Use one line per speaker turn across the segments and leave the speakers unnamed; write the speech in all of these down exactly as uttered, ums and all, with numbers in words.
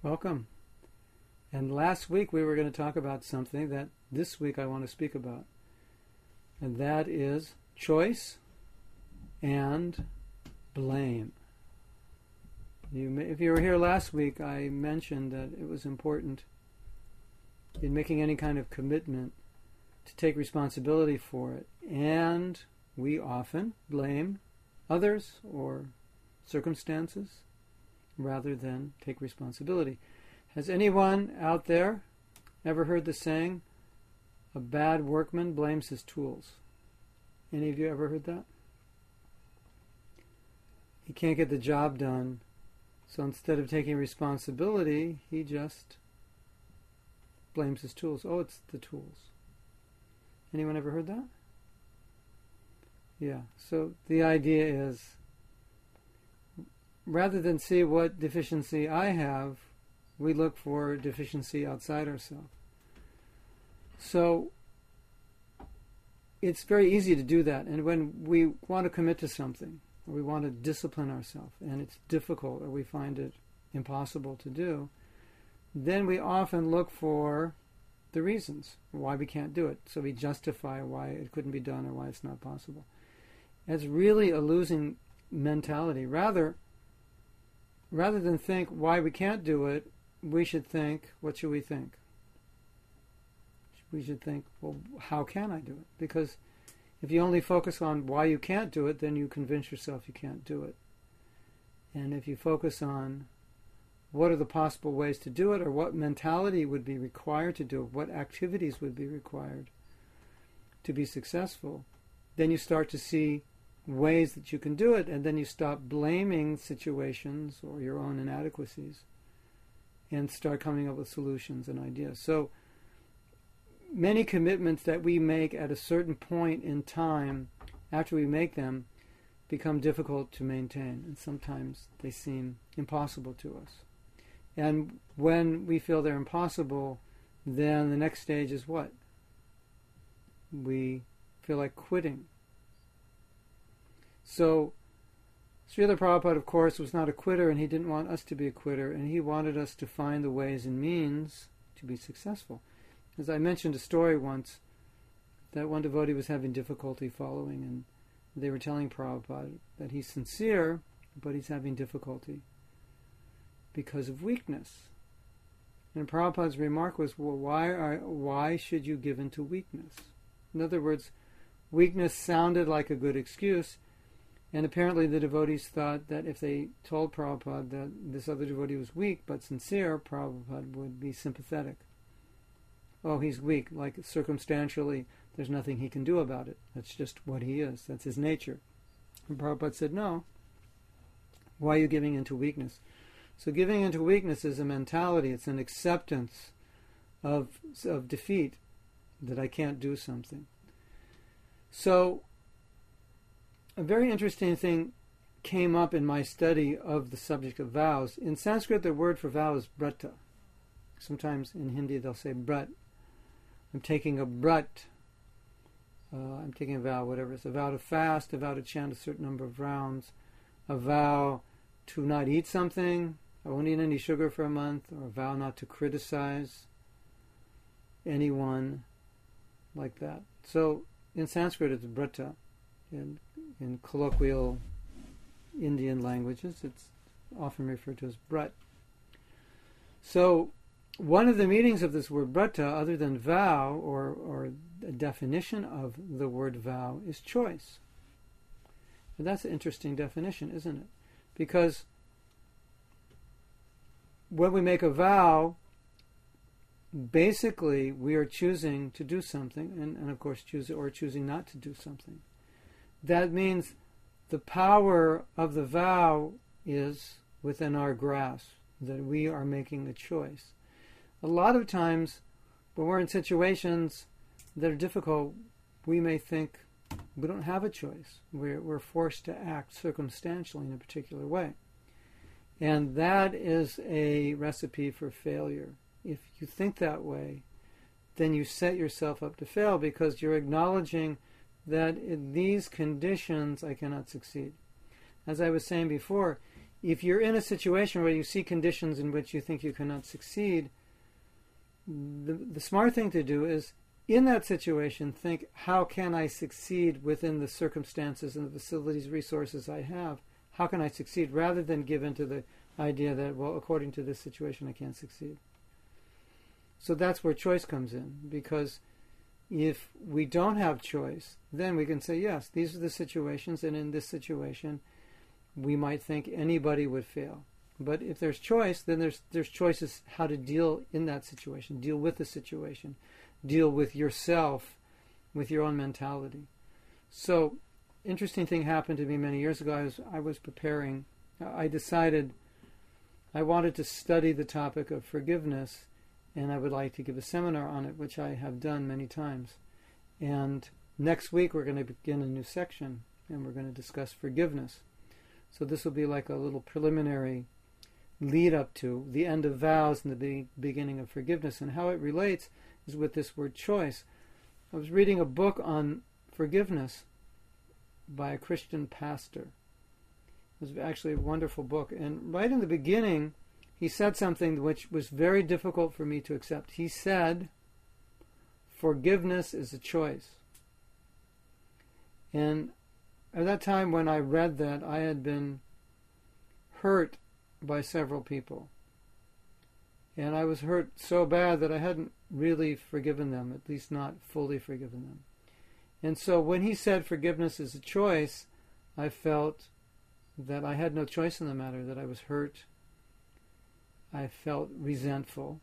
Welcome. And last week we were going to talk about something that this week I want to speak about. And that is choice and blame. You may, if you were here last week, I mentioned that it was important in making any kind of commitment to take responsibility for it. And we often blame others or circumstances rather than take responsibility. Has anyone out there ever heard the saying, a bad workman blames his tools? Any of you ever heard that? He can't get the job done, so instead of taking responsibility, he just blames his tools. Oh, it's the tools. Anyone ever heard that? Yeah, so the idea is, rather than see what deficiency I have, we look for deficiency outside ourselves. So it's very easy to do that. And when we want to commit to something, or we want to discipline ourselves, and it's difficult, or we find it impossible to do, then we often look for the reasons why we can't do it. So we justify why it couldn't be done or why it's not possible. It's really a losing mentality. Rather, rather than think why we can't do it, we should think, what should we think? We should think, well, how can I do it? Because if you only focus on why you can't do it, then you convince yourself you can't do it. And if you focus on what are the possible ways to do it, or what mentality would be required to do it, what activities would be required to be successful, then you start to see ways that you can do it, and then you stop blaming situations or your own inadequacies and start coming up with solutions and ideas. So many commitments that we make at a certain point in time, after we make them, become difficult to maintain, and sometimes they seem impossible to us. And when we feel they're impossible, then the next stage is what? We feel like quitting. So Srila Prabhupada, of course, was not a quitter, and he didn't want us to be a quitter, and he wanted us to find the ways and means to be successful. As I mentioned a story once, that one devotee was having difficulty following, and they were telling Prabhupada that he's sincere, but he's having difficulty because of weakness. And Prabhupada's remark was, well, why are, why should you give in to weakness? In other words, weakness sounded like a good excuse, and apparently the devotees thought that if they told Prabhupada that this other devotee was weak but sincere, Prabhupada would be sympathetic. Oh, he's weak, like circumstantially, there's nothing he can do about it. That's just what he is. That's his nature. And Prabhupada said, no. Why are you giving into weakness? So giving into weakness is a mentality. It's an acceptance of, of defeat, that I can't do something. So a very interesting thing came up in my study of the subject of vows. In Sanskrit, the word for vow is brata. Sometimes in Hindi they'll say brat. I'm taking a brat. Uh, I'm taking a vow, whatever. It's a vow to fast, a vow to chant a certain number of rounds, a vow to not eat something, I won't eat any sugar for a month, or a vow not to criticize anyone, like that. So in Sanskrit it's brata. In, in colloquial Indian languages it's often referred to as brat. So one of the meanings of this word brata, other than vow, or, or a definition of the word vow, is choice. And that's an interesting definition, isn't it? Because when we make a vow, basically we are choosing to do something, and, and of course choose or choosing not to do something. That means the power of the vow is within our grasp, that we are making a choice. A lot of times when we're in situations that are difficult, we may think we don't have a choice. We're, we're forced to act circumstantially in a particular way. And that is a recipe for failure. If you think that way, then you set yourself up to fail, because you're acknowledging that in these conditions I cannot succeed. As I was saying before, if you're in a situation where you see conditions in which you think you cannot succeed, the, the smart thing to do is, in that situation, think, how can I succeed within the circumstances and the facilities, resources I have? How can I succeed? Rather than give in to the idea that, well, according to this situation, I can't succeed. So that's where choice comes in, because if we don't have choice, then we can say, yes, these are the situations, and in this situation, we might think anybody would fail. But if there's choice, then there's there's choices how to deal in that situation, deal with the situation, deal with yourself, with your own mentality. So, interesting thing happened to me many years ago. I was I was preparing. I decided I wanted to study the topic of forgiveness, and I would like to give a seminar on it, which I have done many times. And next week we're going to begin a new section, and we're going to discuss forgiveness. So this will be like a little preliminary lead up to the end of vows and the be- beginning of forgiveness. And how it relates is with this word choice. I was reading a book on forgiveness by a Christian pastor. It was actually a wonderful book. And right in the beginning, he said something which was very difficult for me to accept. He said, forgiveness is a choice. And at that time when I read that, I had been hurt by several people. And I was hurt so bad that I hadn't really forgiven them, at least not fully forgiven them. And so when he said forgiveness is a choice, I felt that I had no choice in the matter, that I was hurt. I felt resentful.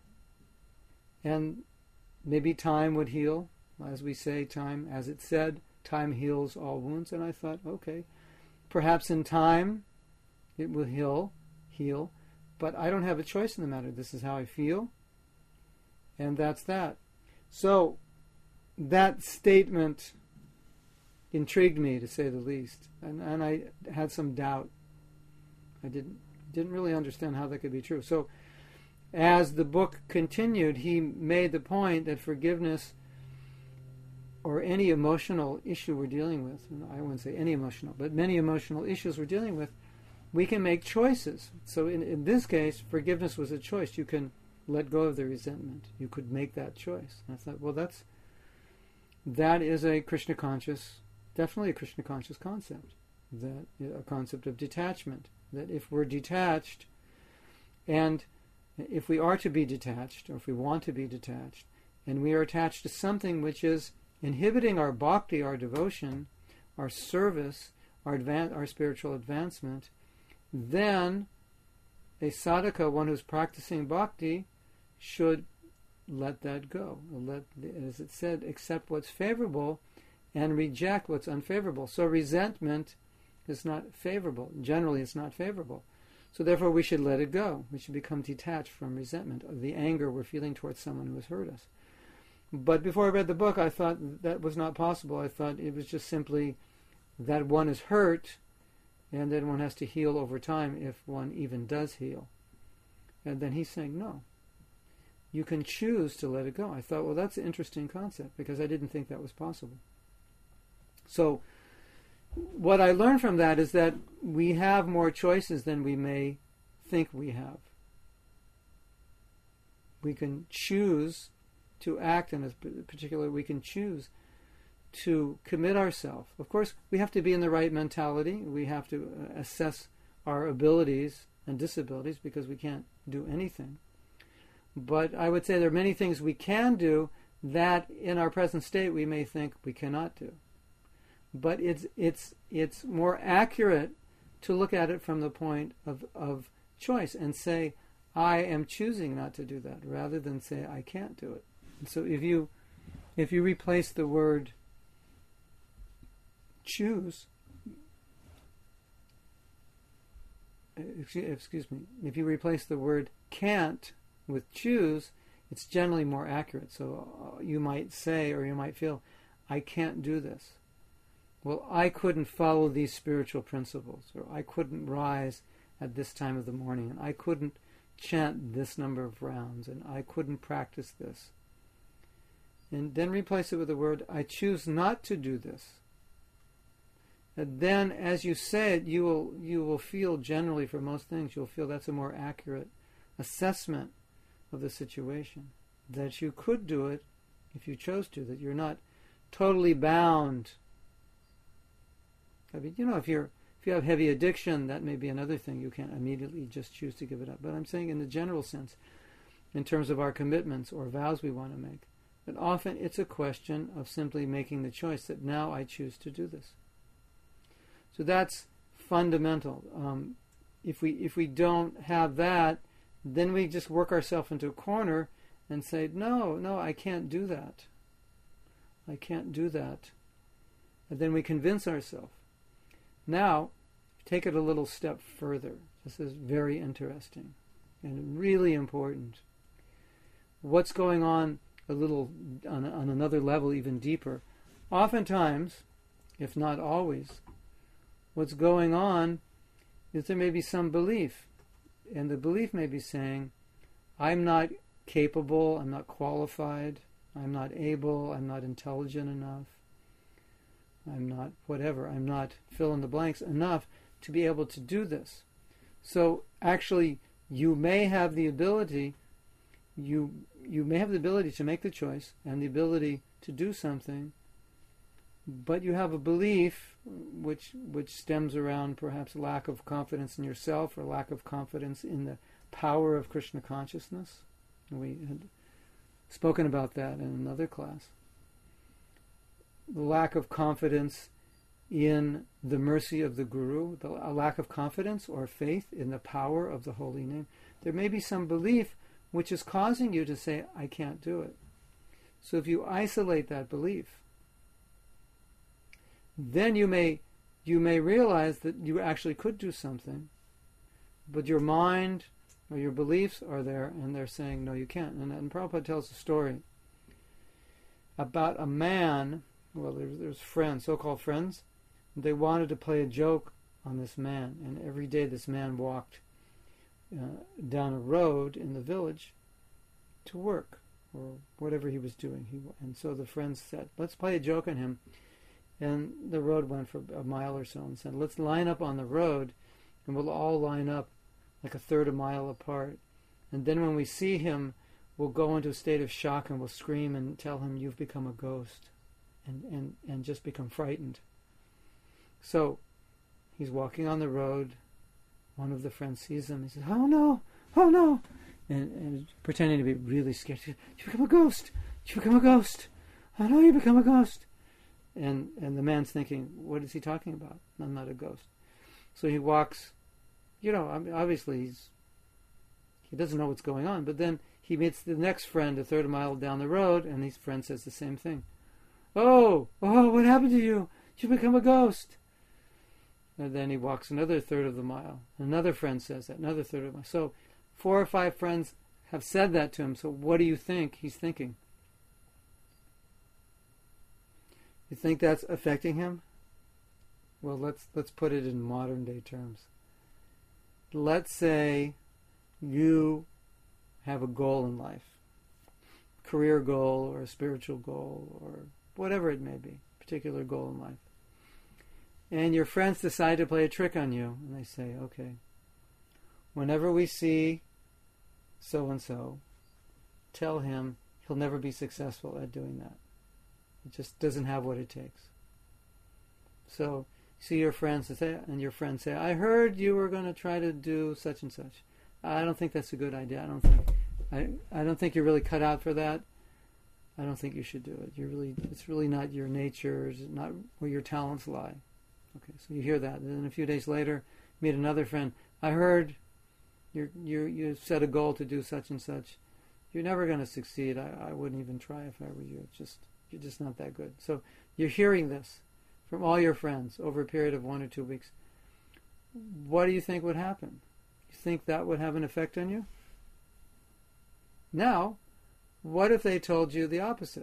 And maybe time would heal. As we say, time, as it said, time heals all wounds. And I thought, okay, perhaps in time it will heal, heal, but I don't have a choice in the matter. This is how I feel, and that's that. So that statement intrigued me, to say the least, and, and I had some doubt. I didn't didn't really understand how that could be true. So as the book continued, he made the point that forgiveness, or any emotional issue we're dealing with, and I wouldn't say any emotional, but many emotional issues we're dealing with, we can make choices. So in, in this case, forgiveness was a choice. You can let go of the resentment. You could make that choice. And I thought, well, that's that is a Krishna conscious, definitely a Krishna conscious concept, that a concept of detachment. That if we're detached, and if we are to be detached, or if we want to be detached, and we are attached to something which is inhibiting our bhakti, our devotion, our service, our advan- our spiritual advancement, then a sadhaka, one who's practicing bhakti, should let that go. Let, as it said, accept what's favorable and reject what's unfavorable. So resentment is not favorable. Generally, it's not favorable. So therefore, we should let it go. We should become detached from resentment, of the anger we're feeling towards someone who has hurt us. But before I read the book, I thought that was not possible. I thought it was just simply that one is hurt, and then one has to heal over time, if one even does heal. And then he's saying, no, you can choose to let it go. I thought, well, that's an interesting concept, because I didn't think that was possible. So what I learned from that is that we have more choices than we may think we have. We can choose to act in a particular, we can choose to commit ourselves. Of course, we have to be in the right mentality. We have to assess our abilities and disabilities, because we can't do anything. But I would say there are many things we can do that in our present state we may think we cannot do. But it's it's it's more accurate to look at it from the point of, of choice and say, I am choosing not to do that, rather than say I can't do it. And so if you if you replace the word choose, excuse me, if you replace the word can't with choose, it's generally more accurate. So uh, you might say, or you might feel, I can't do this. Well, I couldn't follow these spiritual principles, or I couldn't rise at this time of the morning, and I couldn't chant this number of rounds, and I couldn't practice this. And then replace it with the word, I choose not to do this. And then as you say it, you will you will feel generally, for most things, you'll feel that's a more accurate assessment of the situation. That you could do it if you chose to, that you're not totally bound. I mean, you know, if you're if you have heavy addiction, that may be another thing. You can't immediately just choose to give it up. But I'm saying in the general sense, in terms of our commitments or vows we want to make, that often it's a question of simply making the choice that now I choose to do this. So that's fundamental. Um, if we if we don't have that, then we just work ourselves into a corner and say, no, no, I can't do that. I can't do that. And then we convince ourselves. Now, take it a little step further. This is very interesting and really important. What's going on a little on, on another level, even deeper? Oftentimes, if not always, what's going on is there may be some belief. And the belief may be saying, I'm not capable, I'm not qualified, I'm not able, I'm not intelligent enough, I'm not whatever, I'm not fill in the blanks enough to be able to do this. So actually, you may have the ability, you you may have the ability to make the choice and the ability to do something, but you have a belief which which stems around perhaps lack of confidence in yourself or lack of confidence in the power of Krishna consciousness. We had spoken about that in another class. The lack of confidence in the mercy of the Guru, the, a lack of confidence or faith in the power of the holy name. There may be some belief which is causing you to say, I can't do it. So if you isolate that belief, then you may you may realize that you actually could do something, but your mind or your beliefs are there, and they're saying, no, you can't. And, and Prabhupada tells a story about a man, well, there's, there's friends, so-called friends, they wanted to play a joke on this man, and every day this man walked uh, down a road in the village to work, or whatever he was doing. He, and so the friends said, let's play a joke on him. And the road went for a mile or so and said, let's line up on the road, and we'll all line up like a third a mile apart. And then when we see him, we'll go into a state of shock and we'll scream and tell him, you've become a ghost, and, and, and just become frightened. So he's walking on the road. One of the friends sees him. He says, oh no, oh no. And, and pretending to be really scared. You become a ghost. You become a ghost. I know you become a ghost. And and the man's thinking, what is he talking about? I'm not a ghost. So he walks, you know, obviously he's, he doesn't know what's going on. But then he meets the next friend a third mile down the road, and his friend says the same thing. Oh, oh, what happened to you? You become a ghost. And then he walks another third of the mile. Another friend says that, another third of the mile. So four or five friends have said that to him. So what do you think he's thinking? You think that's affecting him? Well, let's let's put it in modern day terms. Let's say you have a goal in life, career goal or a spiritual goal or whatever it may be, particular goal in life. And your friends decide to play a trick on you, and they say, okay, whenever we see so-and-so, tell him he'll never be successful at doing that. It just doesn't have what it takes. So, see your friends and say, and your friends say, I heard you were going to try to do such and such. I don't think that's a good idea. I don't think I, I don't think you're really cut out for that. I don't think you should do it. You're really it's really not your nature, it's not where your talents lie. Okay, so you hear that. And then a few days later, meet another friend. I heard you you you set a goal to do such and such. You're never going to succeed. I, I wouldn't even try if I were you. It's just You're just not that good. So you're hearing this from all your friends over a period of one or two weeks. What do you think would happen? You think that would have an effect on you? Now, what if they told you the opposite?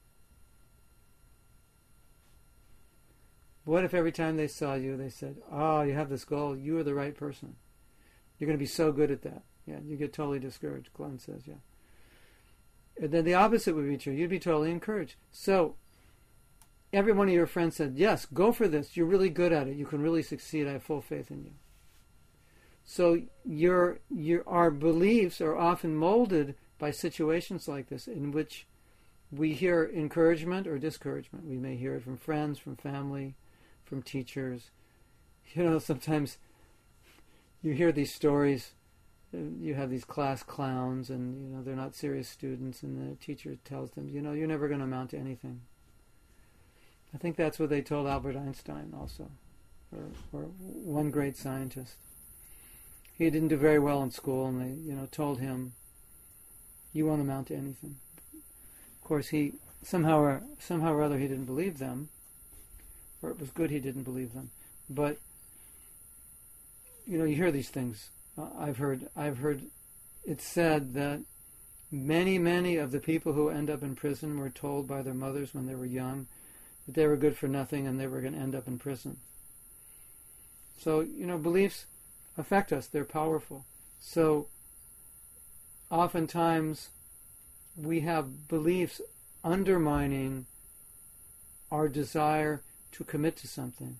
What if every time they saw you, they said, oh, you have this goal, you are the right person. You're going to be so good at that. Yeah, you get totally discouraged, Glenn says, yeah. And then the opposite would be true. You'd be totally encouraged. So, every one of your friends said, yes, go for this. You're really good at it. You can really succeed. I have full faith in you. So your, your, our beliefs are often molded by situations like this in which we hear encouragement or discouragement. We may hear it from friends, from family, from teachers. You know, sometimes you hear these stories. You have these class clowns, and you know they're not serious students, and the teacher tells them, you know, you're never going to amount to anything. I think that's what they told Albert Einstein also, or, or one great scientist. He didn't do very well in school, and they, you know, told him, you won't amount to anything. Of course, he somehow or somehow or other he didn't believe them, or it was good he didn't believe them. But you know, you hear these things. Uh, I've heard I've heard it said that many, many of the people who end up in prison were told by their mothers when they were young that they were good for nothing and they were going to end up in prison. So, you know, beliefs affect us. They're powerful. So oftentimes we have beliefs undermining our desire to commit to something,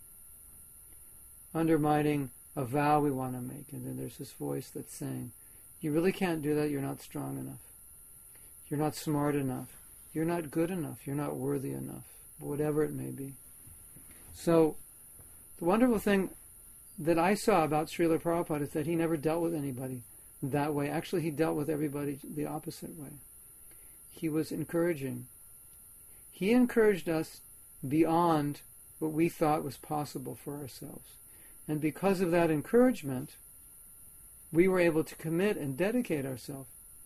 undermining a vow we want to make. And then there's this voice that's saying, you really can't do that. You're not strong enough. You're not smart enough. You're not good enough. You're not worthy enough. Whatever it may be. So the wonderful thing that I saw about Srila Prabhupada is that he never dealt with anybody that way. Actually, he dealt with everybody the opposite way. He was encouraging. He encouraged us beyond what we thought was possible for ourselves. And because of that encouragement, we were able to commit and dedicate ourselves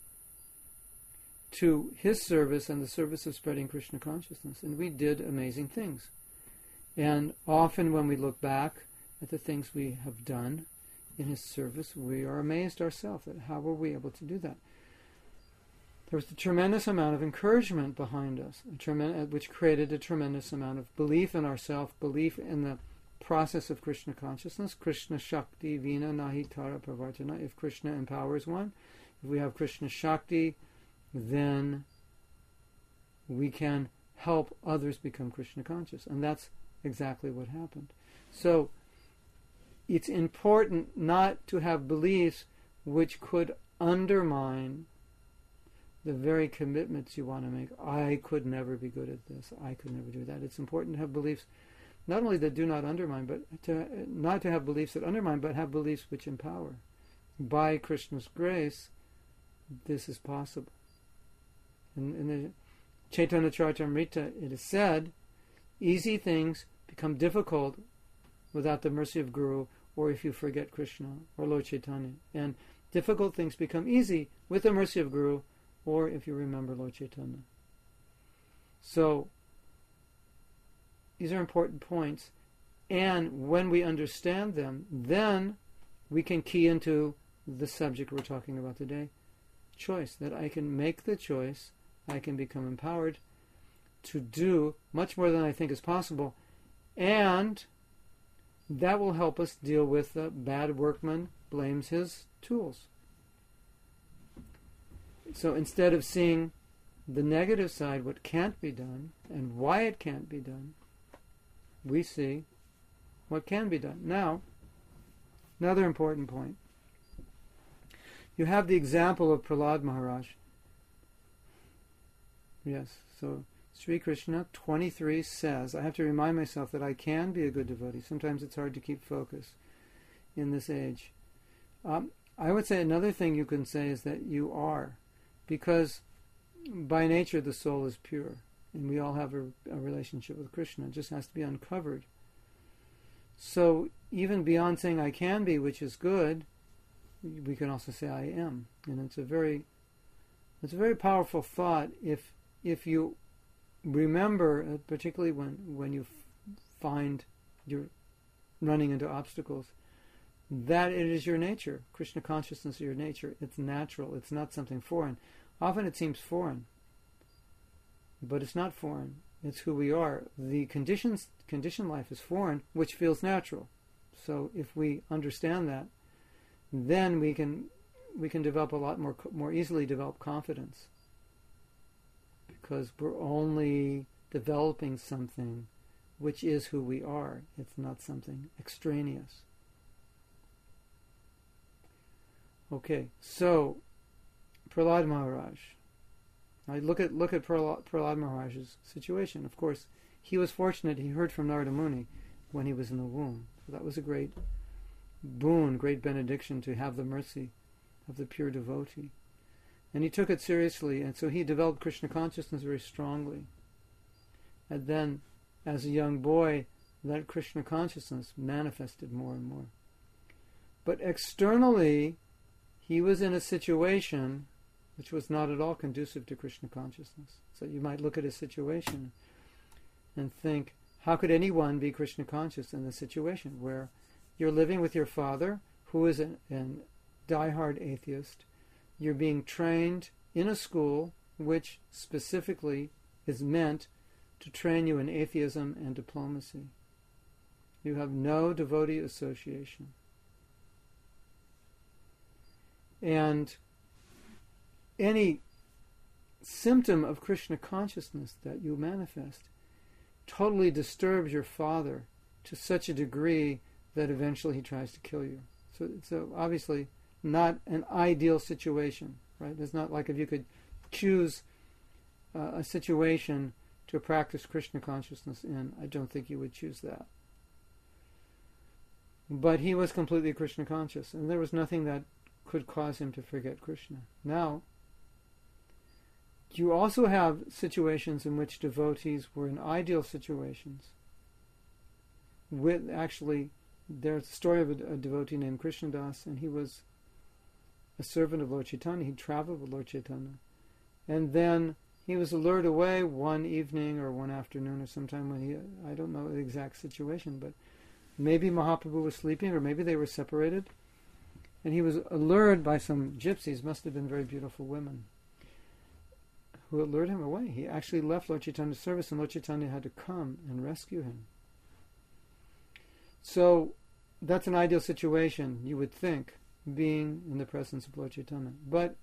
to his service and the service of spreading Krishna consciousness. And we did amazing things. And often when we look back at the things we have done in his service, we are amazed ourselves at how were we able to do that. There was a tremendous amount of encouragement behind us, a trem- which created a tremendous amount of belief in ourselves, belief in the process of Krishna consciousness. Krishna Shakti Vina Nahi Tara Pravartana. If Krishna empowers one, if we have Krishna Shakti, then we can help others become Krishna conscious. And that's exactly what happened. So it's important not to have beliefs which could undermine the very commitments you want to make. I could never be good at this. I could never do that. It's important to have beliefs not only that do not undermine, but to, not to have beliefs that undermine, but have beliefs which empower. By Krishna's grace, this is possible. In, in the Chaitanya Charitamrita, it is said, easy things become difficult without the mercy of Guru, or if you forget Krishna, or Lord Chaitanya. And difficult things become easy with the mercy of Guru, or if you remember Lord Chaitanya. So, these are important points, and when we understand them, then we can key into the subject we're talking about today, choice, that I can make the choice, I can become empowered to do much more than I think is possible, and that will help us deal with the bad workman blames his tools. So instead of seeing the negative side, what can't be done, and why it can't be done, we see what can be done. Now, another important point. You have the example of Prahlad Maharaj. Yes, so Sri Krishna twenty-three says, I have to remind myself that I can be a good devotee. Sometimes it's hard to keep focus in this age. Um, I would say another thing you can say is that you are, because by nature the soul is pure. And we all have a, a relationship with Krishna. It just has to be uncovered. So even beyond saying I can be, which is good, we can also say I am. And it's a very it's a very powerful thought if if you remember, uh, particularly when, when you f- find you're running into obstacles, that it is your nature. Krishna consciousness is your nature. It's natural. It's not something foreign. Often it seems foreign. But it's not foreign. It's who we are. The conditions, conditioned life is foreign, which feels natural. So if we understand that, then we can we can develop a lot more more easily develop confidence, because we're only developing something which is who we are. It's not something extraneous. Okay, so Prahlad Maharaj. Now look at look at Prahlad, Prahlad Maharaj's situation. Of course, he was fortunate. He heard from Narada Muni when he was in the womb. So that was a great boon, great benediction to have the mercy of the pure devotee. And he took it seriously, and so he developed Krishna consciousness very strongly. And then, as a young boy, that Krishna consciousness manifested more and more. But externally, he was in a situation which was not at all conducive to Krishna consciousness. So you might look at his situation and think, how could anyone be Krishna conscious in this situation where you're living with your father, who is an, an diehard atheist, you're being trained in a school which specifically is meant to train you in atheism and diplomacy. You have no devotee association. And any symptom of Krishna consciousness that you manifest totally disturbs your father to such a degree that eventually he tries to kill you. So, so obviously not an ideal situation, right? It's not like if you could choose uh, a situation to practice Krishna consciousness in, I don't think you would choose that. But he was completely Krishna conscious, and there was nothing that could cause him to forget Krishna. Now, you also have situations in which devotees were in ideal situations. With actually, there's a story of a, a devotee named Krishnadas, and he was a servant of Lord Chaitanya. He traveled with Lord Chaitanya. And then he was lured away one evening or one afternoon or sometime when he, I don't know the exact situation, but maybe Mahaprabhu was sleeping or maybe they were separated. And he was allured by some gypsies, must have been very beautiful women, who lured him away. He actually left Lord Chaitanya's service and Lord Chaitanya had to come and rescue him. So that's an ideal situation, you would think, being in the presence of Lord Chaitanya. But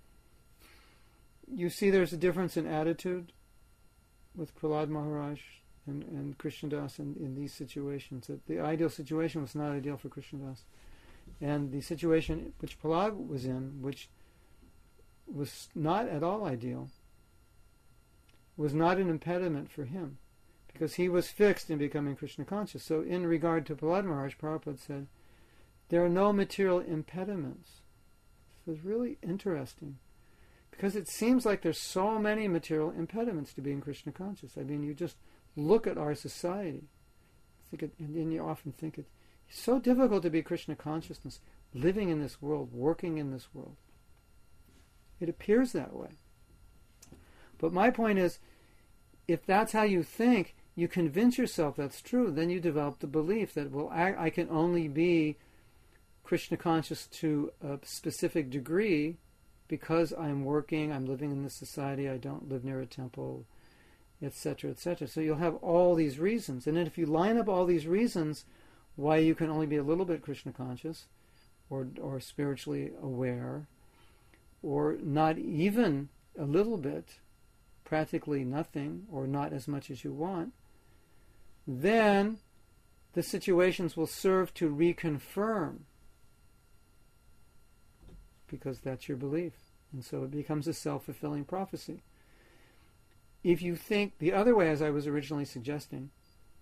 you see there's a difference in attitude with Prahlad Maharaj and, and Krishnadas in, in these situations. That the ideal situation was not ideal for Krishnadas. And the situation which Prahlad was in, which was not at all ideal, was not an impediment for him, because he was fixed in becoming Krishna conscious. So in regard to Prahlad Maharaj, Prabhupada said, there are no material impediments. This is really interesting, because it seems like there's so many material impediments to being Krishna conscious. I mean, you just look at our society, think it, and then you often think it, it's so difficult to be Krishna consciousness, living in this world, working in this world. It appears that way. But my point is, if that's how you think, you convince yourself that's true, then you develop the belief that, well, I, I can only be Krishna conscious to a specific degree because I'm working, I'm living in this society, I don't live near a temple, et cetera, et cetera. So you'll have all these reasons. And then if you line up all these reasons why you can only be a little bit Krishna conscious or or spiritually aware, or not even a little bit, practically nothing, or not as much as you want, then the situations will serve to reconfirm, because that's your belief. And so it becomes a self-fulfilling prophecy. If you think the other way, as I was originally suggesting,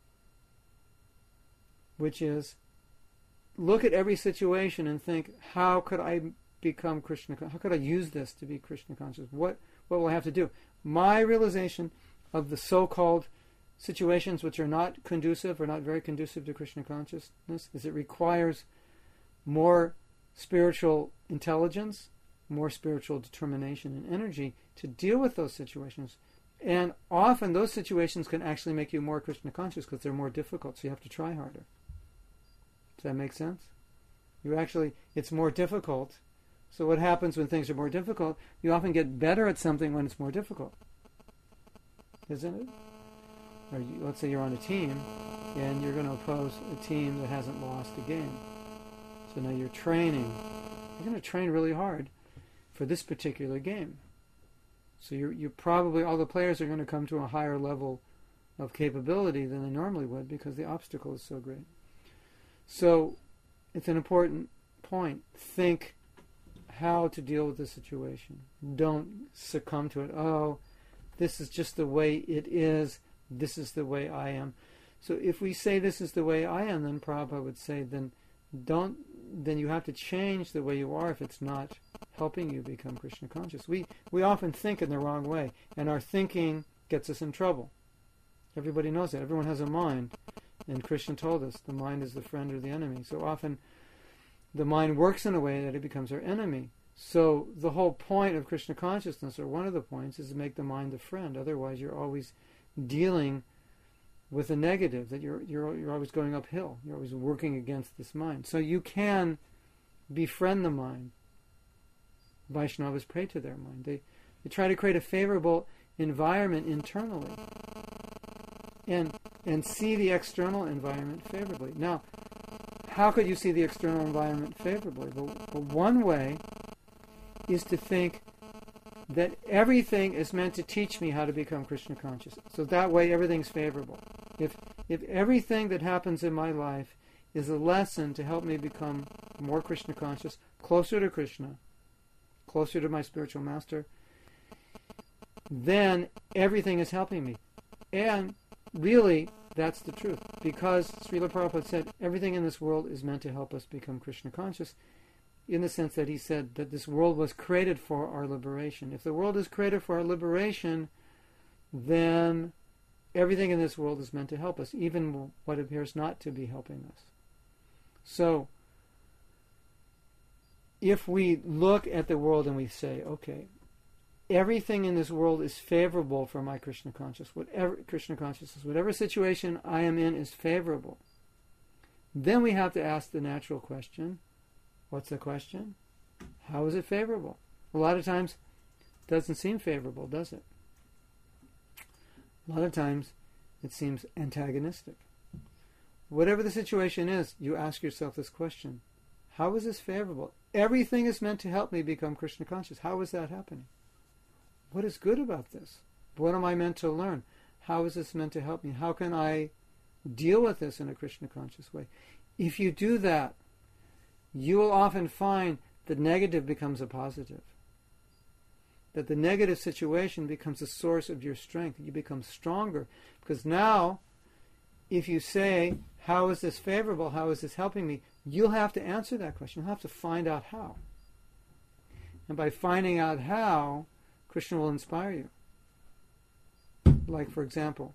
which is, look at every situation and think, how could I become Krishna, how could I use this to be Krishna conscious? What what will I have to do? My realization of the so-called situations which are not conducive or not very conducive to Krishna consciousness is it requires more spiritual intelligence, more spiritual determination and energy to deal with those situations. And often those situations can actually make you more Krishna conscious because they're more difficult, so you have to try harder. Does that make sense? You actually, it's more difficult. So what happens when things are more difficult? You often get better at something when it's more difficult. Isn't it? Or you, let's say you're on a team and you're going to oppose a team that hasn't lost a game. So now you're training. You're going to train really hard for this particular game. So you're, you're probably, all the players are going to come to a higher level of capability than they normally would because the obstacle is so great. So it's an important point. Think how to deal with the situation. Don't succumb to it. Oh, this is just the way it is. This is the way I am. So if we say this is the way I am, then Prabhupada would say, then don't. Then you have to change the way you are if it's not helping you become Krishna conscious. We we often think in the wrong way, and our thinking gets us in trouble. Everybody knows that. Everyone has a mind, and Krishna told us the mind is the friend or the enemy. So often the mind works in a way that it becomes our enemy. So the whole point of Krishna consciousness, or one of the points, is to make the mind the friend. Otherwise, you're always dealing with a negative, that you're you're you're always going uphill. You're always working against this mind. So you can befriend the mind. Vaishnavas pray to their mind. They they try to create a favorable environment internally, and and see the external environment favorably. Now, how could you see the external environment favorably? Well, well, one way is to think that everything is meant to teach me how to become Krishna conscious. So that way everything's favorable. If if everything that happens in my life is a lesson to help me become more Krishna conscious, closer to Krishna, closer to my spiritual master, then everything is helping me. And really, that's the truth. Because Srila Prabhupada said everything in this world is meant to help us become Krishna conscious, in the sense that he said that this world was created for our liberation. If the world is created for our liberation, then everything in this world is meant to help us, even what appears not to be helping us. So, if we look at the world and we say, okay, everything in this world is favorable for my Krishna consciousness, whatever Krishna consciousness, whatever situation I am in is favorable, then we have to ask the natural question. What's the question? How is it favorable? A lot of times it doesn't seem favorable, does it? A lot of times it seems antagonistic. Whatever the situation is, you ask yourself this question. How is this favorable? Everything is meant to help me become Krishna conscious. How is that happening? What is good about this? What am I meant to learn? How is this meant to help me? How can I deal with this in a Krishna conscious way? If you do that, you will often find that negative becomes a positive. That the negative situation becomes a source of your strength. You become stronger. Because now, if you say, how is this favorable? How is this helping me? You'll have to answer that question. You'll have to find out how. And by finding out how, Krishna will inspire you. Like, for example,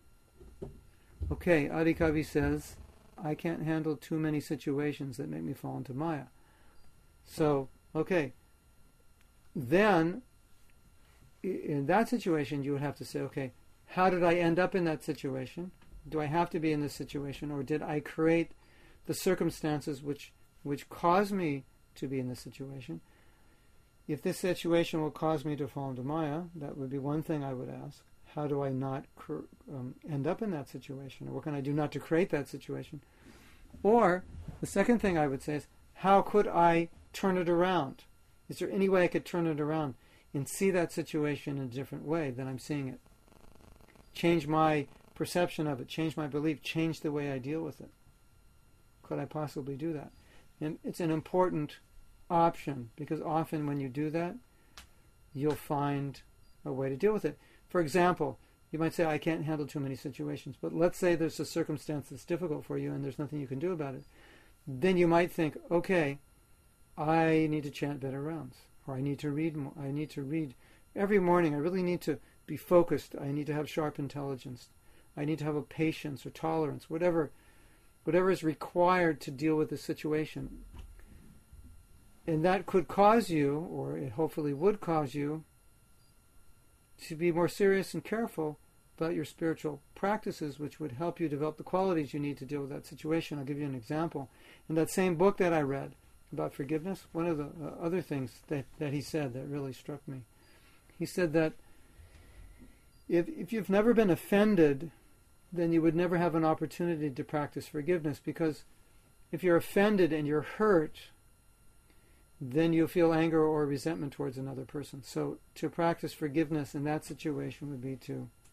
okay, Adikavi says, I can't handle too many situations that make me fall into Maya. So, okay, then in that situation you would have to say, okay, how did I end up in that situation? Do I have to be in this situation, or did I create the circumstances which which cause me to be in this situation? If this situation will cause me to fall into Maya, that would be one thing I would ask. How do I not cr- um, end up in that situation? Or what can I do not to create that situation? Or, the second thing I would say is, how could I turn it around? Is there any way I could turn it around and see that situation in a different way than I'm seeing it? Change my perception of it, change my belief, change the way I deal with it. Could I possibly do that? And it's an important option, because often when you do that, you'll find a way to deal with it. For example, you might say, I can't handle too many situations, but let's say there's a circumstance that's difficult for you and there's nothing you can do about it. Then you might think, okay, I need to chant better rounds, or I need to read more. I need to read every morning. I really need to be focused. I need to have sharp intelligence. I need to have a patience or tolerance, whatever, whatever is required to deal with the situation. And that could cause you, or it hopefully would cause you, to be more serious and careful about your spiritual practices, which would help you develop the qualities you need to deal with that situation. I'll give you an example. In that same book that I read about forgiveness, one of the uh, other things that, that he said that really struck me, he said that if if you've never been offended, then you would never have an opportunity to practice forgiveness, because if you're offended and you're hurt, then you'll feel anger or resentment towards another person. So to practice forgiveness in that situation would be to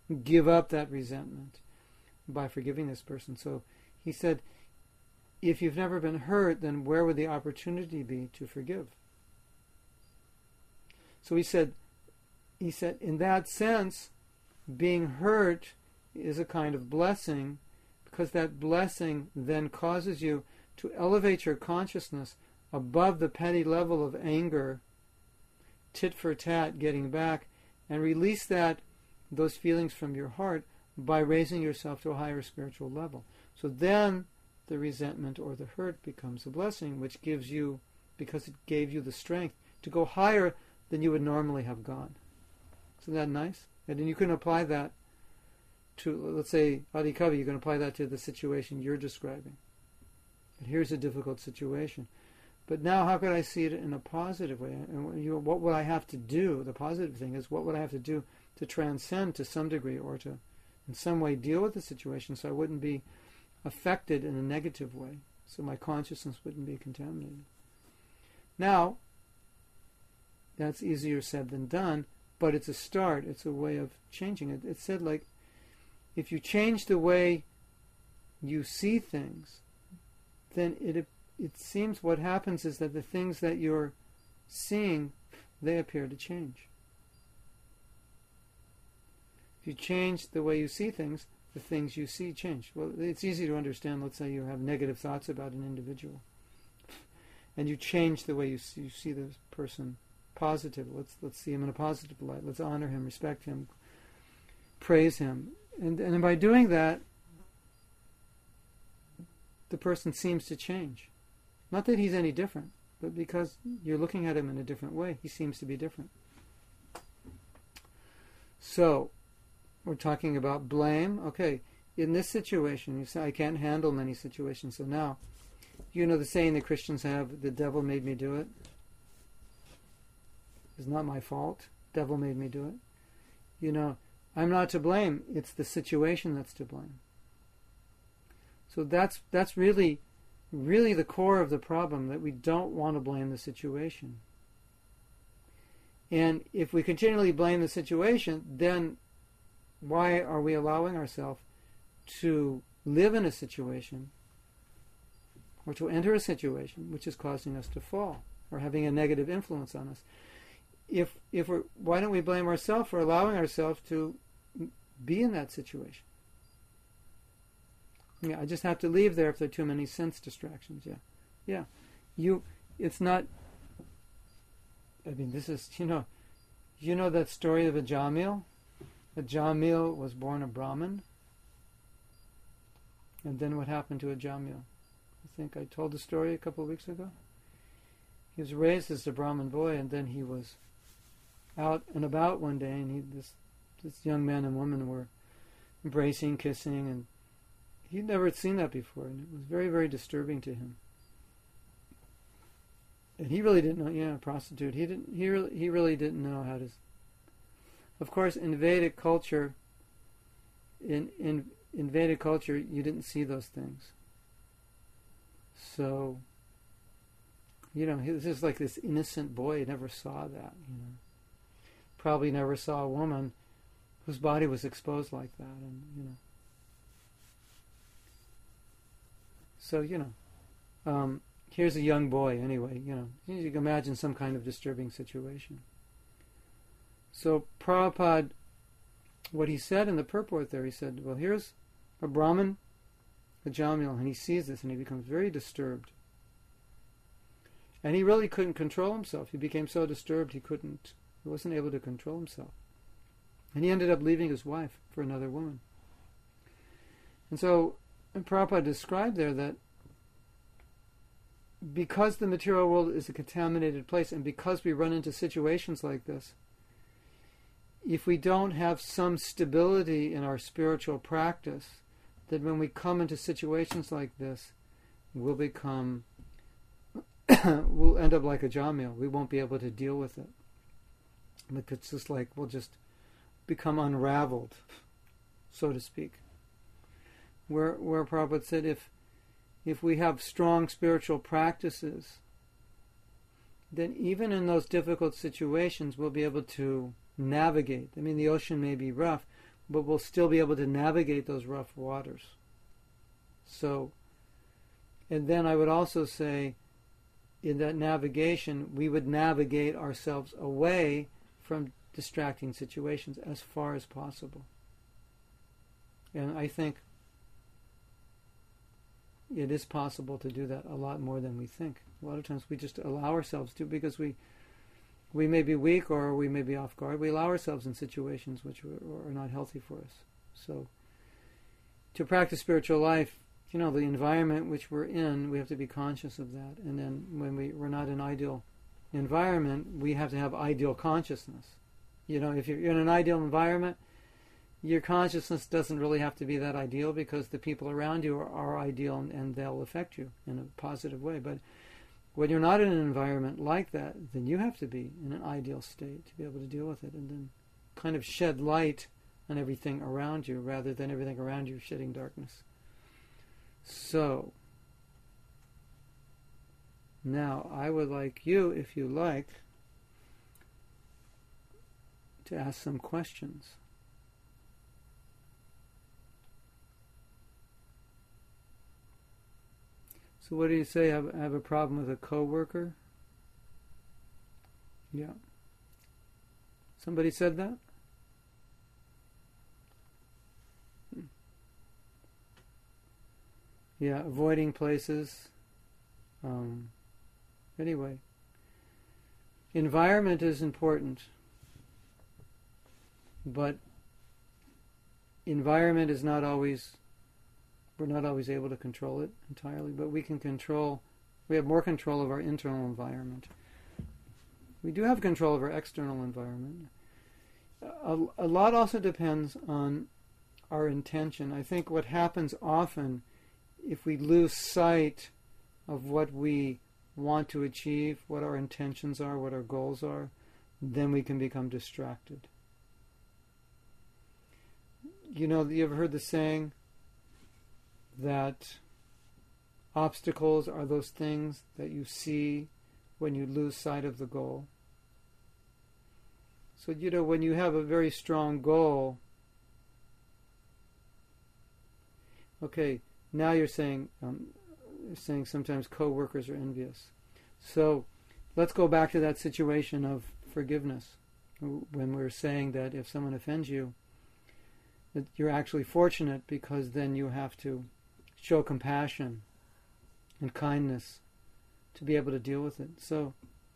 give up that resentment by forgiving this person. So he said, if you've never been hurt, then where would the opportunity be to forgive? So he said, he said, in that sense, being hurt is a kind of blessing, because that blessing then causes you to elevate your consciousness above the petty level of anger, tit for tat, getting back, and release that those feelings from your heart by raising yourself to a higher spiritual level. So then the resentment or the hurt becomes a blessing, which gives you, because it gave you the strength to go higher than you would normally have gone. Isn't that nice? And then you can apply that to, let's say, Adi Kavi, you can apply that to the situation you're describing. And here's a difficult situation. But now how could I see it in a positive way? And you know, what would I have to do? The positive thing is, what would I have to do to transcend to some degree, or to in some way deal with the situation so I wouldn't be affected in a negative way, so my consciousness wouldn't be contaminated. Now, that's easier said than done, but it's a start. It's a way of changing it. It said, like, if you change the way you see things, then it it seems what happens is that the things that you're seeing, they appear to change. If you change the way you see things, the things you see change. Well, it's easy to understand. Let's say you have negative thoughts about an individual, and you change the way you see, you see the person positive. Let's let's see him in a positive light. Let's honor him, respect him, praise him, and and by doing that, the person seems to change. Not that he's any different, but because you're looking at him in a different way, he seems to be different. So, we're talking about blame. Okay, in this situation, you say, I can't handle many situations. So now, you know the saying that Christians have, the devil made me do it. It's not my fault. Devil made me do it. You know, I'm not to blame. It's the situation that's to blame. So that's that's really, really the core of the problem, that we don't want to blame the situation. And if we continually blame the situation, then why are we allowing ourselves to live in a situation or to enter a situation which is causing us to fall or having a negative influence on us? If if we're, why don't we blame ourselves for allowing ourselves to be in that situation? Yeah, I just have to leave there if there are too many sense distractions. Yeah, yeah. You, it's not. I mean, this is, you know, you know that story of Ajamil? Ajamil was born a Brahmin, and then what happened to Ajamil? I think I told the story a couple of weeks ago. He was raised as a Brahmin boy, and then he was out and about one day, and he, this this young man and woman were embracing, kissing, and he'd never seen that before, and it was very, very disturbing to him. And he really didn't know, yeah, prostitute. He didn't. He really, he really didn't know how to. Of course, in Vedic culture, in in in Vedic culture, you didn't see those things. So, you know, he was just like this innocent boy. He never saw that. You know, probably never saw a woman whose body was exposed like that, and you know. So you know, um, here's a young boy. Anyway, you know, you can imagine some kind of disturbing situation. So Prabhupada, what he said in the purport there, he said, well, here's a Brahmin, a Jamil, and he sees this and he becomes very disturbed. And he really couldn't control himself. He became so disturbed he couldn't, he wasn't able to control himself. And he ended up leaving his wife for another woman. And so and Prabhupada described there that because the material world is a contaminated place, and because we run into situations like this, if we don't have some stability in our spiritual practice, then when we come into situations like this, we'll become, we'll end up like a Jamil. We won't be able to deal with it. Like it's just like, we'll just become unraveled, so to speak. Where where Prabhupada said, if if we have strong spiritual practices, then even in those difficult situations, we'll be able to navigate. I mean, the ocean may be rough, but we'll still be able to navigate those rough waters. So, and then I would also say, in that navigation, we would navigate ourselves away from distracting situations as far as possible. And I think it is possible to do that a lot more than we think. A lot of times we just allow ourselves to, because we we may be weak or we may be off guard. We allow ourselves in situations which are not healthy for us. So to practice spiritual life, you know, the environment which we're in, we have to be conscious of that. And then when we, we're not in an ideal environment, we have to have ideal consciousness. You know, if you're in an ideal environment, your consciousness doesn't really have to be that ideal, because the people around you are, are ideal, and, and they'll affect you in a positive way. But when you're not in an environment like that, then you have to be in an ideal state to be able to deal with it, and then kind of shed light on everything around you rather than everything around you shedding darkness. So, now I would like you, if you like, to ask some questions. So what do you say? I have, I have a problem with a coworker? Yeah. Somebody said that? Hmm. Yeah, avoiding places. Um, anyway. Environment is important. But environment is not always... We're not always able to control it entirely, but we can control, we have more control of our internal environment. We do have control of our external environment. A, a lot also depends on our intention. I think what happens often, if we lose sight of what we want to achieve, what our intentions are, what our goals are, then we can become distracted. You know, you ever heard the saying that obstacles are those things that you see when you lose sight of the goal? So, you know, when you have a very strong goal, okay, now you're saying, um, you're saying sometimes co-workers are envious. So, let's go back to that situation of forgiveness, when we're saying that if someone offends you, that you're actually fortunate, because then you have to show compassion and kindness to be able to deal with it. So,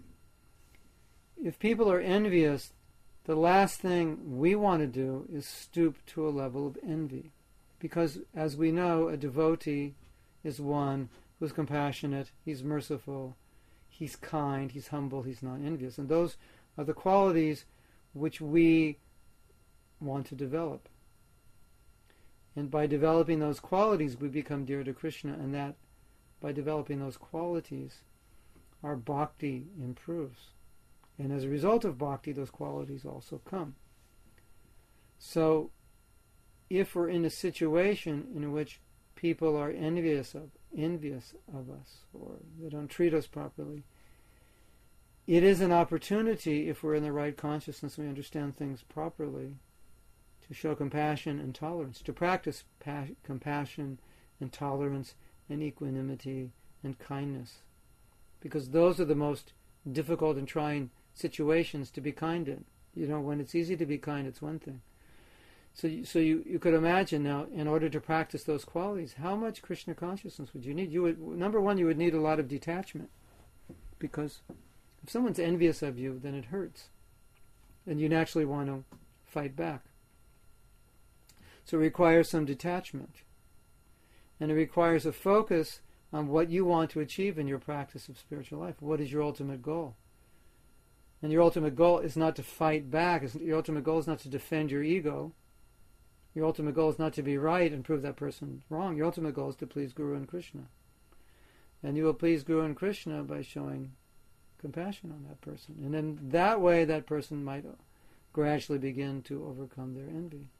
if people are envious, the last thing we want to do is stoop to a level of envy. Because, as we know, a devotee is one who's compassionate, he's merciful, he's kind, he's humble, he's not envious. And those are the qualities which we want to develop. And by developing those qualities, we become dear to Krishna, and that, by developing those qualities, our bhakti improves. And as a result of bhakti, those qualities also come. So, if we're in a situation in which people are envious of, envious of us, or they don't treat us properly, it is an opportunity, if we're in the right consciousness and we understand things properly, to show compassion and tolerance, to practice pa- compassion and tolerance and equanimity and kindness. Because those are the most difficult and trying situations to be kind in. You know, when it's easy to be kind, it's one thing. So, you, so you, you could imagine now, in order to practice those qualities, how much Krishna consciousness would you need? You would, number one, you would need a lot of detachment. Because if someone's envious of you, then it hurts. And you naturally want to fight back. So it requires some detachment. And it requires a focus on what you want to achieve in your practice of spiritual life. What is your ultimate goal? And your ultimate goal is not to fight back. Your ultimate goal is not to defend your ego. Your ultimate goal is not to be right and prove that person wrong. Your ultimate goal is to please Guru and Krishna. And you will please Guru and Krishna by showing compassion on that person. And then that way that person might gradually begin to overcome their envy.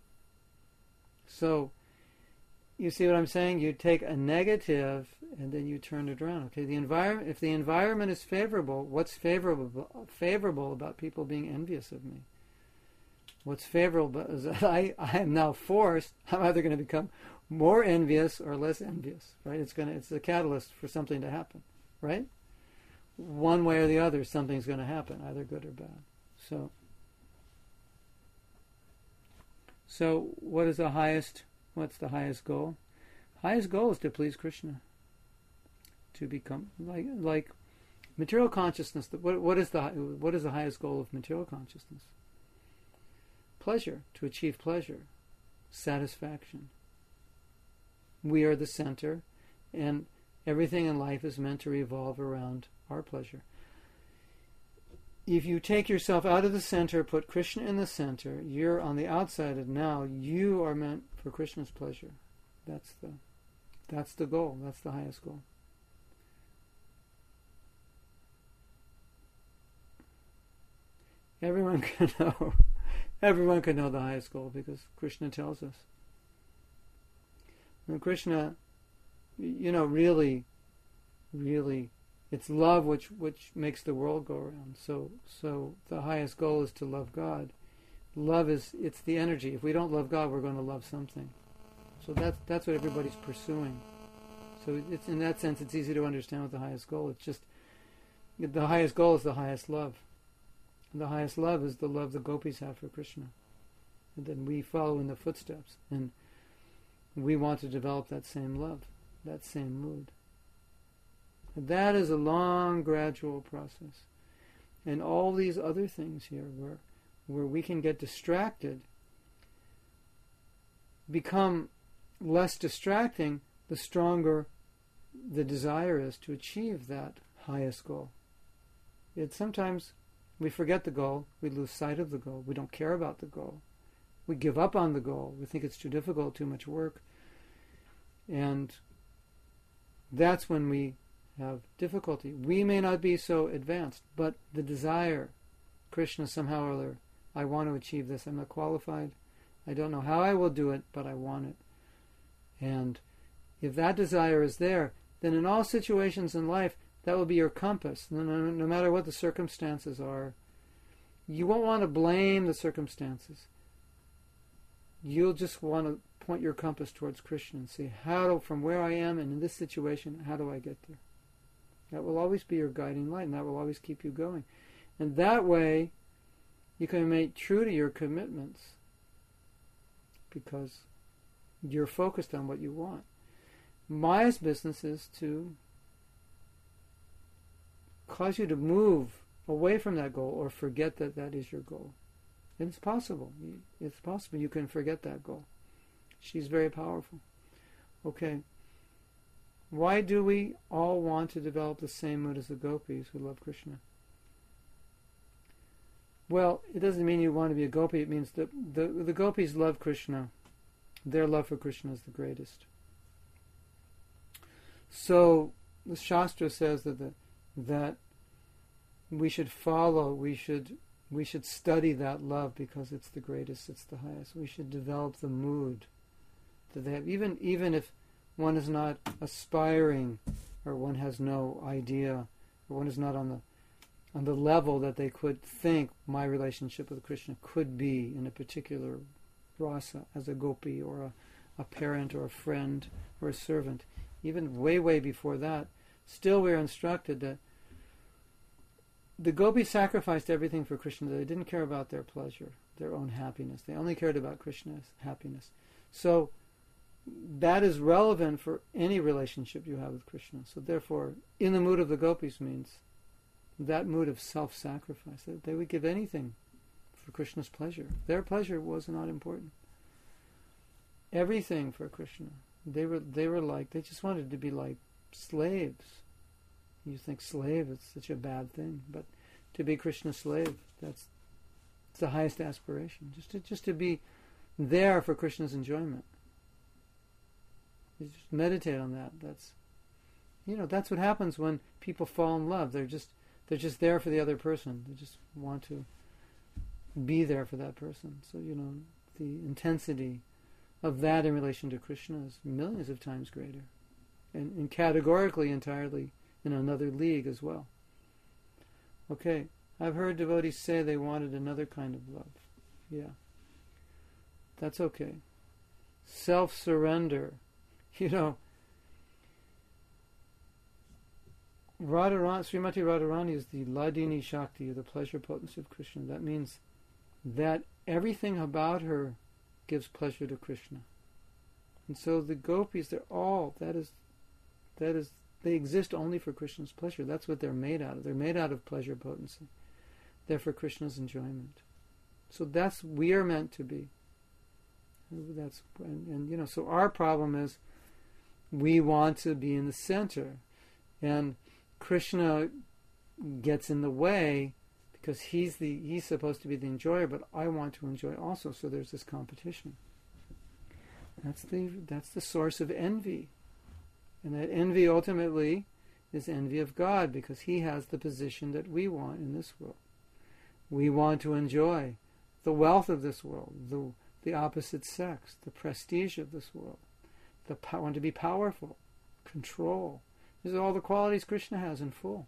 So, you see what I'm saying? You take a negative and then you turn it around. Okay, the environment. If the environment is favorable, what's favorable favorable about people being envious of me? What's favorable is that I, I am now forced, I'm either going to become more envious or less envious, right? It's going to, it's a catalyst for something to happen, right? One way or the other, something's going to happen, either good or bad. So, so what is the highest, what's the highest goal? Highest goal is to please Krishna. To become, like, like material consciousness, what, what is the, what is the highest goal of material consciousness? Pleasure, to achieve pleasure, satisfaction. We are the center, and everything in life is meant to revolve around our pleasure. If you take yourself out of the center, put Krishna in the center, you're on the outside, and now you are meant for Krishna's pleasure. That's the, that's the goal. That's the highest goal. Everyone can know. Everyone can know the highest goal because Krishna tells us. And Krishna, you know, really, really, it's love which which makes the world go around. So, so the highest goal is to love God. Love is, it's the energy. If we don't love God, we're going to love something. So that's that's what everybody's pursuing. So it's, in that sense, it's easy to understand what the highest goal. It's just the highest goal is the highest love. And the highest love is the love the gopis have for Krishna. And then we follow in the footsteps. And we want to develop that same love, that same mood. And that is a long, gradual process. And all these other things here where, where we can get distracted become less distracting the stronger the desire is to achieve that highest goal. It's sometimes we forget the goal, we lose sight of the goal, we don't care about the goal, we give up on the goal, we think it's too difficult, too much work, and that's when we have difficulty. We may not be so advanced, but the desire, Krishna somehow or other, I want to achieve this, I'm not qualified, I don't know how I will do it, but I want it. And if that desire is there, then in all situations in life, that will be your compass. No, no, no matter what the circumstances are, you won't want to blame the circumstances. You'll just want to point your compass towards Krishna and say, how do, from where I am and in this situation, how do I get there? That will always be your guiding light, and that will always keep you going. And that way, you can remain true to your commitments because you're focused on what you want. Maya's business is to cause you to move away from that goal or forget that that is your goal. And it's possible. It's possible you can forget that goal. She's very powerful. Okay. Why do we all want to develop the same mood as the gopis who love Krishna? Well, it doesn't mean you want to be a gopi. It means that the, the gopis love Krishna. Their love for Krishna is the greatest. So the Shastra says that the, that we should follow, we should we should study that love because it's the greatest, it's the highest. We should develop the mood that they have, even even if one is not aspiring, or one has no idea, or one is not on the on the level that they could think my relationship with Krishna could be in a particular rasa, as a gopi, or a, a parent, or a friend, or a servant. Even way, way before that, still we are instructed that the gopis sacrificed everything for Krishna. They didn't care about their pleasure, their own happiness. They only cared about Krishna's happiness. So that is relevant for any relationship you have with Krishna. So therefore, in the mood of the gopis means that mood of self-sacrifice. That they would give anything for Krishna's pleasure. Their pleasure was not important. Everything for Krishna. They were they were like, they just wanted to be like slaves. You think slave, it's such a bad thing, but to be Krishna's slave, that's it's the highest aspiration. Just to just to be there for Krishna's enjoyment. You just meditate on that. That's you know, that's what happens when people fall in love. They're just they're just there for the other person. They just want to be there for that person. So, you know, the intensity of that in relation to Krishna is millions of times greater. And, and categorically entirely in another league as well. Okay, I've heard devotees say they wanted another kind of love. Yeah, That's okay. Self-surrender. You know, Radharani, Srimati Radharani is the Ladini Shakti, the pleasure potency of Krishna. That means that everything about her gives pleasure to Krishna. And so the gopis, they're all, that is, that is, they exist only for Krishna's pleasure. That's what they're made out of. They're made out of pleasure potency. They're for Krishna's enjoyment. So that's, we are meant to be. That's, and, and you know, so our problem is we want to be in the center. And Krishna gets in the way because he's the he's supposed to be the enjoyer, but I want to enjoy also, so there's this competition. That's the that's the source of envy. And that envy ultimately is envy of God, because he has the position that we want in this world. We want to enjoy the wealth of this world, the the opposite sex, the prestige of this world, the po- want to be powerful, control. These are all the qualities Krishna has in full.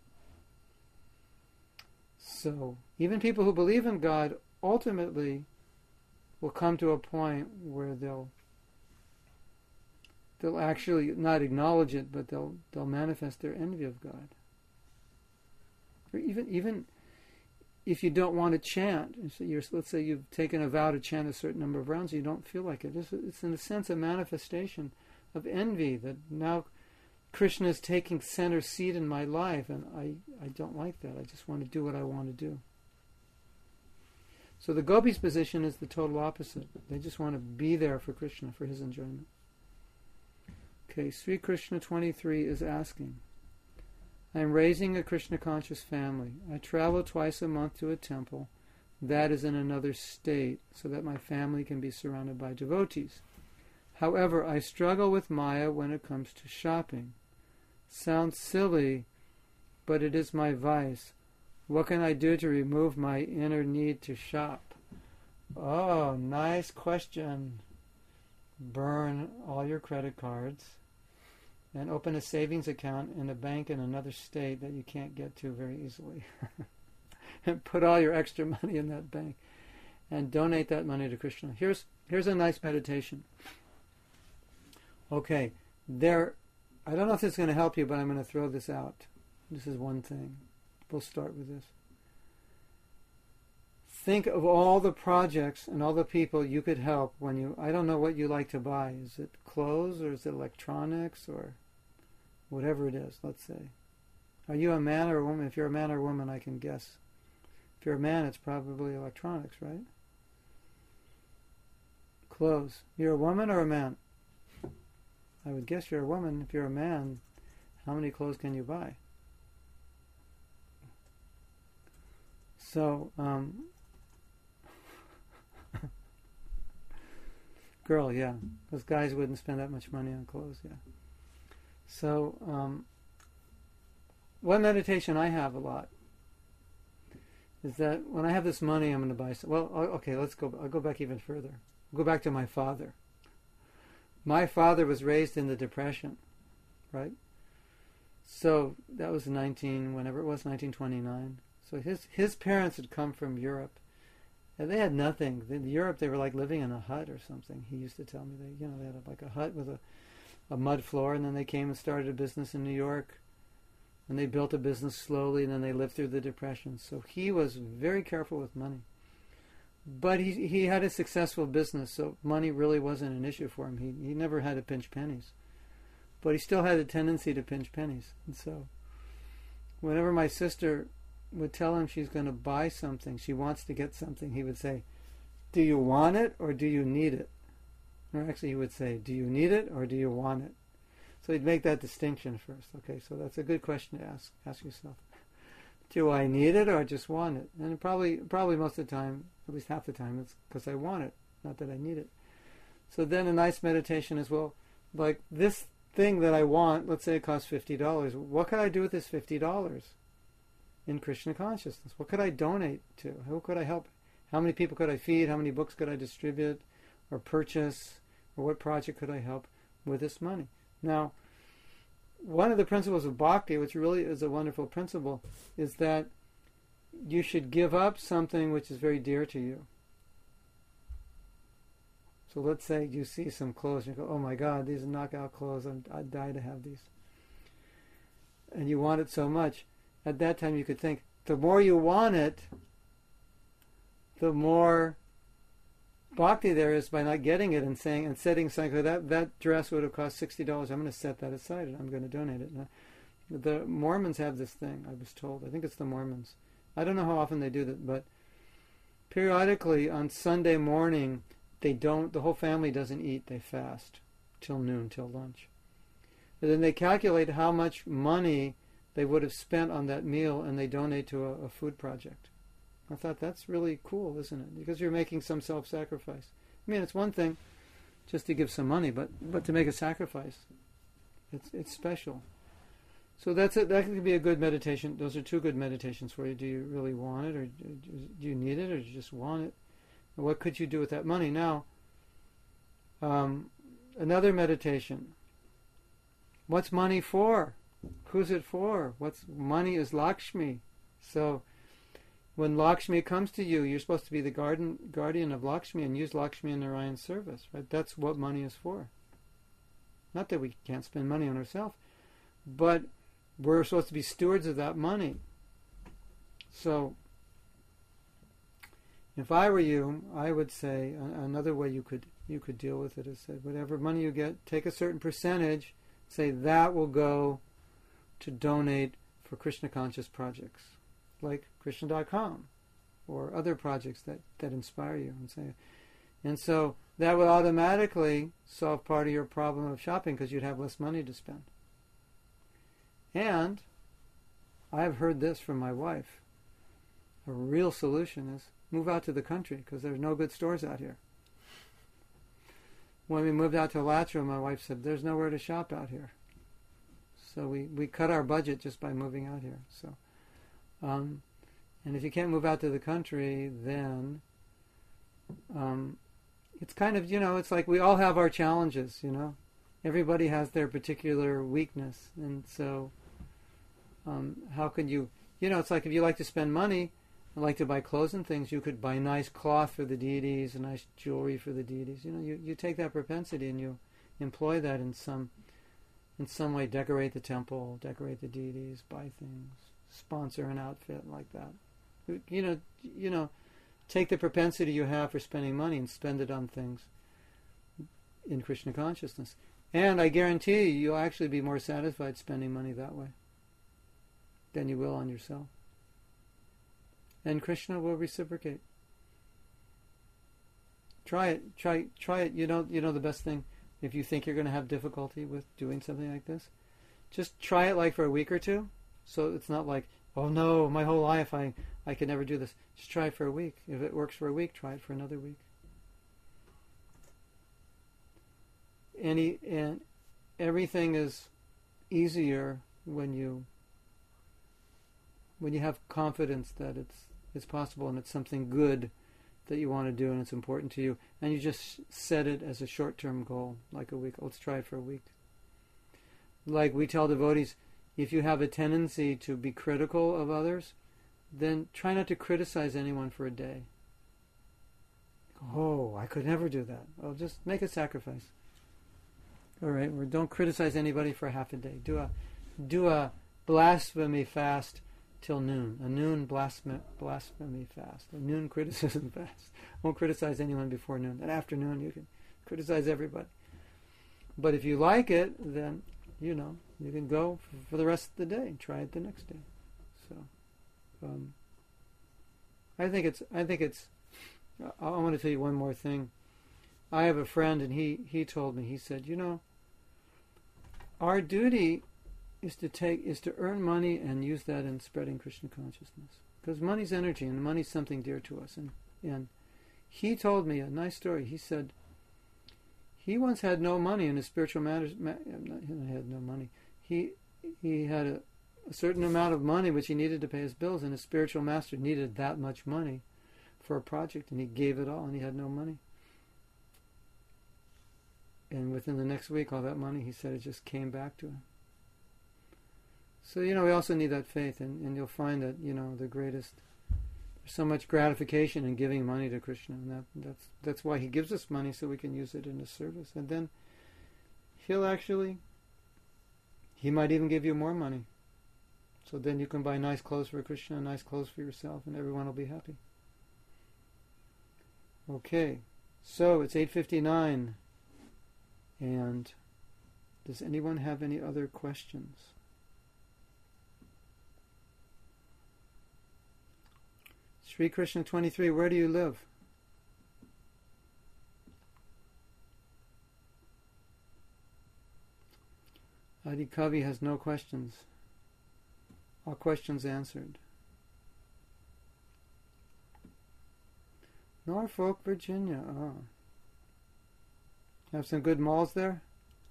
So even people who believe in God ultimately will come to a point where they'll they'll actually not acknowledge it, but they'll they'll manifest their envy of God. Or even even if you don't want to chant, so you're, let's say you've taken a vow to chant a certain number of rounds, you don't feel like it. It's, it's in a sense a manifestation of envy that now Krishna is taking center seat in my life, and I, I don't like that. I just want to do what I want to do. So the gopis' position is the total opposite. They just want to be there for Krishna, for his enjoyment. Okay, Sri Krishna twenty-three is asking, I am raising a Krishna-conscious family. I travel twice a month to a temple that is in another state so that my family can be surrounded by devotees. However, I struggle with Maya when it comes to shopping. Sounds silly, but it is my vice. What can I do to remove my inner need to shop? Oh, nice question. Burn all your credit cards and open a savings account in a bank in another state that you can't get to very easily. And put all your extra money in that bank and donate that money to Krishna. Here's here's a nice meditation. Okay, there, I don't know if this is going to help you, but I'm going to throw this out. This is one thing. We'll start with this. Think of all the projects and all the people you could help when you, I don't know what you like to buy. Is it clothes or is it electronics or whatever it is, let's say. Are you a man or a woman? If you're a man or a woman, I can guess. If you're a man, it's probably electronics, right? Clothes. You're a woman or a man? I would guess you're a woman. If you're a man, how many clothes can you buy? So, um, girl, yeah. Because guys wouldn't spend that much money on clothes, yeah. So, um, one meditation I have a lot is that when I have this money, I'm going to buy some. Well, okay, let's go. I'll go back even further. I'll go back to my father. My father was raised in the Depression, right? So that was nineteen, whenever it was, nineteen twenty-nine. So his his parents had come from Europe, and they had nothing. In Europe, they were like living in a hut or something. He used to tell me they, you know, they had like a hut with a, a mud floor, and then they came and started a business in New York, and they built a business slowly, and then they lived through the Depression. So he was very careful with money. But he he had a successful business, so money really wasn't an issue for him. He he never had to pinch pennies. But he still had a tendency to pinch pennies. And so whenever my sister would tell him she's going to buy something, she wants to get something, he would say, do you want it or do you need it? Or actually he would say, do you need it or do you want it? So he'd make that distinction first. Okay, so that's a good question to ask ask yourself. Do I need it or I just want it? And probably probably most of the time, at least half the time, it's because I want it, not that I need it. So then a nice meditation is, well, like this thing that I want, let's say it costs fifty dollars. What could I do with this fifty dollars in Krishna consciousness? What could I donate to? Who could I help? How many people could I feed? How many books could I distribute or purchase? Or what project could I help with this money? Now, one of the principles of bhakti, which really is a wonderful principle, is that you should give up something which is very dear to you. So let's say you see some clothes and you go, oh my God, these are knockout clothes, I'm, I'd die to have these. And you want it so much. At that time you could think, the more you want it, the more bhakti there is by not getting it and saying and setting aside, that that dress would have cost sixty dollars. I'm going to set that aside and I'm going to donate it. Now, the Mormons have this thing, I was told. I think it's the Mormons. I don't know how often they do that, but periodically on Sunday morning, they don't, the whole family doesn't eat, they fast till noon, till lunch. And then they calculate how much money they would have spent on that meal and they donate to a, a food project. I thought that's really cool, isn't it? Because you're making some self-sacrifice. I mean, it's one thing just to give some money, but but to make a sacrifice, it's it's special. So that's it. That could be a good meditation. Those are two good meditations for you. Do you really want it, or do you need it, or do you just want it? And what could you do with that money? Now, um, another meditation. What's money for? Who's it for? What's money is Lakshmi. So when Lakshmi comes to you, you're supposed to be the garden, guardian of Lakshmi and use Lakshmi in Narayan's service. Right? That's what money is for. Not that we can't spend money on ourselves, but we're supposed to be stewards of that money. So if I were you, I would say another way you could you could deal with it is that whatever money you get, take a certain percentage, say that will go to donate for Krishna conscious projects, like Krishna dot com or other projects that, that inspire you. And say, and so that would automatically solve part of your problem of shopping because you'd have less money to spend. And I've heard this from my wife. A real solution is move out to the country because there's no good stores out here. When we moved out to Alachua, my wife said, there's nowhere to shop out here. So we, we cut our budget just by moving out here. So, um, and if you can't move out to the country, then um, it's kind of, you know, it's like we all have our challenges, you know. Everybody has their particular weakness. And so um, how can you, you know, it's like if you like to spend money and like to buy clothes and things, you could buy nice cloth for the deities, and nice jewelry for the deities. You know, you, you take that propensity and you employ that in some in some way, decorate the temple, decorate the deities, buy things, sponsor an outfit like that. You know, you know, take the propensity you have for spending money and spend it on things in Krishna consciousness. And I guarantee you, you'll actually be more satisfied spending money that way than you will on yourself. And Krishna will reciprocate. Try it. Try try it. You know, you know the best thing, if you think you're going to have difficulty with doing something like this, just try it like for a week or two. So it's not like, oh no, my whole life I, I could never do this. Just try it for a week. If it works for a week, try it for another week. Any and everything is easier when you when you have confidence that it's it's possible and it's something good that you want to do and it's important to you, and you just set it as a short-term goal, like a week. Let's try it for a week. Like we tell devotees, if you have a tendency to be critical of others, then try not to criticize anyone for a day. Oh, I could never do that. Oh, just make a sacrifice. All right, or don't criticize anybody for half a day. Do a do a blasphemy fast till noon. A noon blasphemy, blasphemy fast. A noon criticism fast. Won't criticize anyone before noon. At afternoon you can criticize everybody. But if you like it, then, you know, you can go for the rest of the day and try it the next day. So, um, I think it's, I think it's, I, I want to tell you one more thing. I have a friend and he, he told me, he said, you know, our duty is to take is to earn money and use that in spreading Krishna consciousness, because money's energy and money's something dear to us. And and he told me a nice story. He said he once had no money in his spiritual matters. Ma- he had no money. He he had a, a certain amount of money which he needed to pay his bills, and his spiritual master needed that much money for a project, and he gave it all, and he had no money. And within the next week, all that money, he said, it just came back to him. So, you know, we also need that faith, and, and you'll find that, you know, the greatest, so much gratification in giving money to Krishna, and that, that's that's why he gives us money, so we can use it in his service. And then he'll actually, he might even give you more money. So then you can buy nice clothes for Krishna, nice clothes for yourself, and everyone will be happy. Okay, so it's eight fifty-nine, and does anyone have any other questions? Sri Krishna twenty-three, where do you live? Adi Kavi has no questions. All questions answered. Norfolk, Virginia. Ah. Have some good malls there?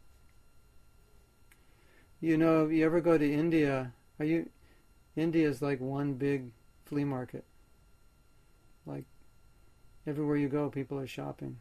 You know, if you ever go to India, are you India is like one big flea market. Like everywhere you go, people are shopping.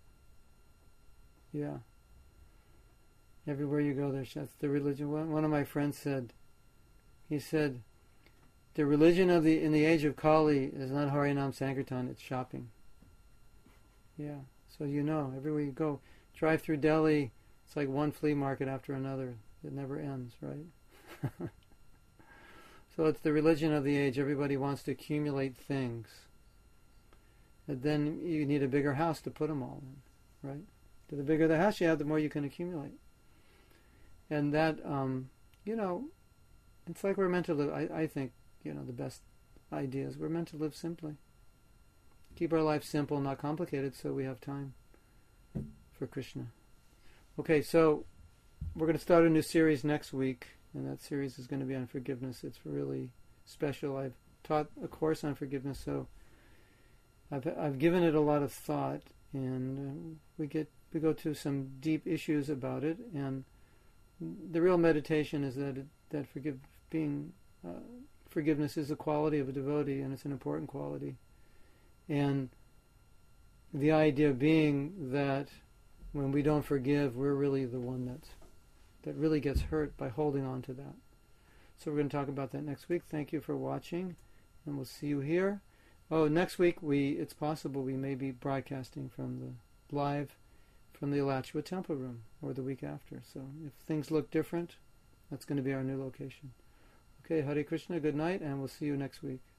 Yeah. Everywhere you go, there's that's the religion. One, one of my friends said, he said, the religion of the in the age of Kali is not Harinam Sankirtan, it's shopping. Yeah. So you know, everywhere you go, drive through Delhi, it's like one flea market after another. It never ends, right? So it's the religion of the age. Everybody wants to accumulate things. And then you need a bigger house to put them all in, right? The bigger the house you have, the more you can accumulate. And that, um, you know, it's like we're meant to live. I, I think, you know, the best idea is we're meant to live simply. Keep our life simple, not complicated, so we have time for Krishna. Okay, so we're going to start a new series next week, and that series is going to be on forgiveness. It's really special. I've taught a course on forgiveness, so I've I've given it a lot of thought, and uh, we get we go to some deep issues about it. And the real meditation is that it, that forgive being uh, forgiveness is a quality of a devotee, and it's an important quality. And the idea being that when we don't forgive, we're really the one that's that really gets hurt by holding on to that. So we're going to talk about that next week. Thank you for watching, and we'll see you here. Oh, next week we it's possible we may be broadcasting from the live from the Alachua Temple room, or the week after. So if things look different, that's going to be our new location. Okay, Hare Krishna, good night, and we'll see you next week.